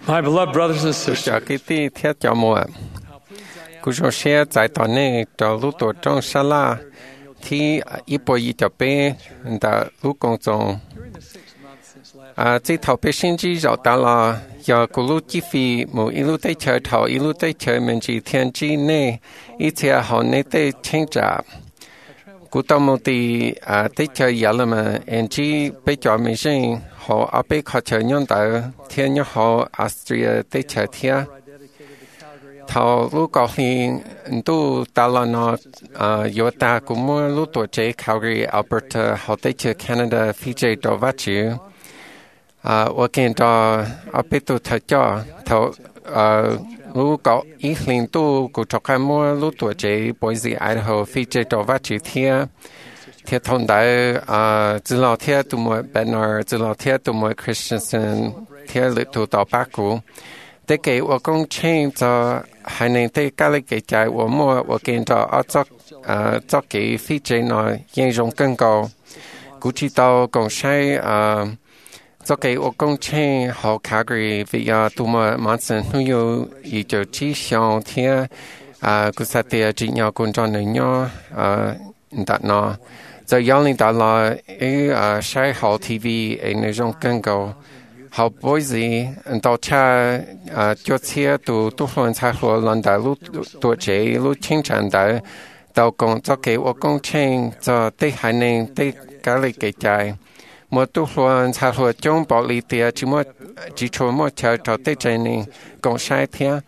My beloved brothers and sisters, cho cái tí thiết cho mùa cú cho xe tại tòa này cho lúc tuổi trong sa la thì ít bồi gì cho bé đã lúc công trọng chỉ thầu bé sinh chỉ rồi ta là giờ cú lúc chi phí một ít lúc tới chơi thầu ít lúc tới chơi mình chỉ thiên chỉ này ít theo họ này tới tranh trả cú tao một tí tới chơi giờ là mà anh chỉ bé cho mình sinh họ ở bên họ chơi nhau tại thiên nhau họ Austria tới chơi thiên thầu lúc có khi tu ta là nó yếu ta cũng mua lúc tuổi trẻ Calgary Alberta họ tới chơi Canada Fiji đồ vắt chữ ở cái đó ở bên tu thời cho thầu lúc có ít liên tu cũng cho cái mua lúc tuổi trẻ Boise Idaho Fiji đồ vắt chữ thiên thiên thông đại từ lâu thiên tu mua Bernard từ lâu thiên tu mua Christensen thiên lựa tu tàu bác cũ để cái我工程就还能对家里给在我摸我见到做给飞机呢应用更高，估计到公司做给我工程好卡个via 多么马上都有一就只想听估计的只要工作能量dat呢，就要你到了晒好 TV 那种更高。好Boise到车就车都乱才和人大路多这路清晨的到工作给我工程就对还能对家里给在我都乱才和中保利的只出么车到对这呢工晒天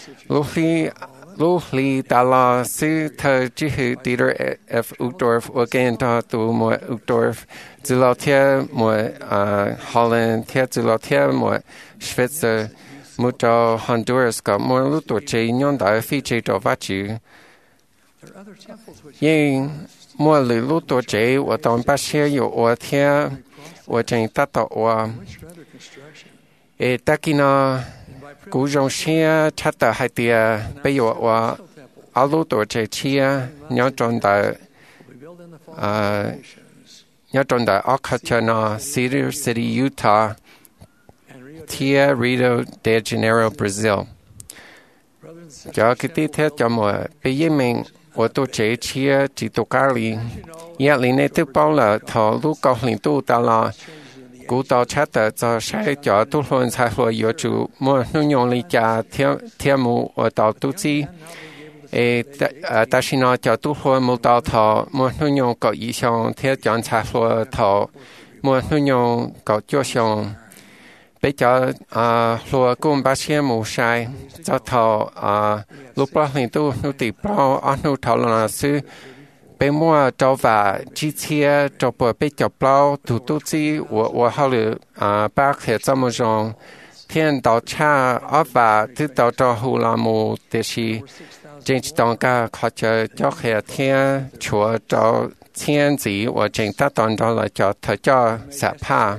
路里达拉是他只是 Dieter F. Uchtdorf 我跟他读么 Uchtdorf 知道天么Holland 天知道天么 Schweizer 么到 Honduras 个么路多这样的非洲的发展，因么路多这我当把些有我天我真达到我，大概呢。cú rong xe chắc là hai tia bây giờ và alo tuổi trẻ chia nhớ trong đại Occoquan City Utah tia Rio de Janeiro Brazil cho cái tí thế cho mọi bây giờ mình và tuổi trẻ chia chỉ tổ Cali nhà lý này tự bảo là thọ lúc có liên tu ta là cú tàu chắc là cho sai cho tu luận sai luận yếu chủ mua nông用lý trả thiên mù ở tàu tu chi ta xin nói cho tu luận một tàu thọ mua nông用có ý xong thiên chọn sai luận thọ mua nông用có cho xong bây giờ luận cũng ba xe mù sai cho thọ lúc đó thì tu nô tì bao ở nô thọ là sư bây mua cho và chi chia cho bữa bây giờ bao thủ tục gì我好了把黑这么种天到茶và thứ到cho hồ là một để是真当个靠着叫黑天chúa cho thiên gì và真ta当到了叫他叫啥怕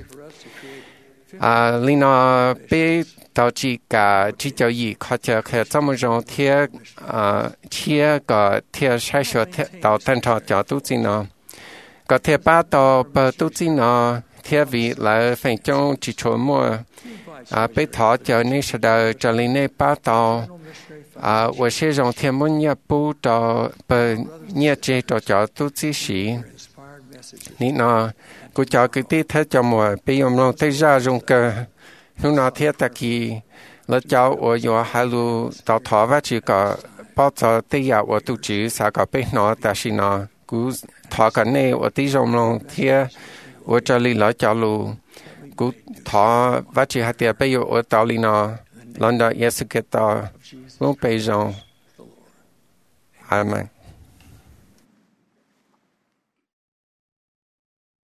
Lina bây到这个只叫一靠着黑这么种天切个天晒雪天到单朝叫都进呢，个天把到不都进呢，天为来分钟只出么被他叫那时的这里那把到我是让天门也不到不也这到叫都进时，你呢，我叫个地他叫么被我们对家用个。lúc nào thiết ta khi lỡ cháu ở nhà hai lu tàu thọ và chỉ có bao giờ tây à ở tu chỉ sao có biết nó ta xin nó cú thọ cái này ở tí rong long thiết ở chỗ li lỡ cháu lu cú thọ và chỉ hai tiệt bây giờ ở tàu li nó lần đó Yesu Kitô lúc bây giờ Amen.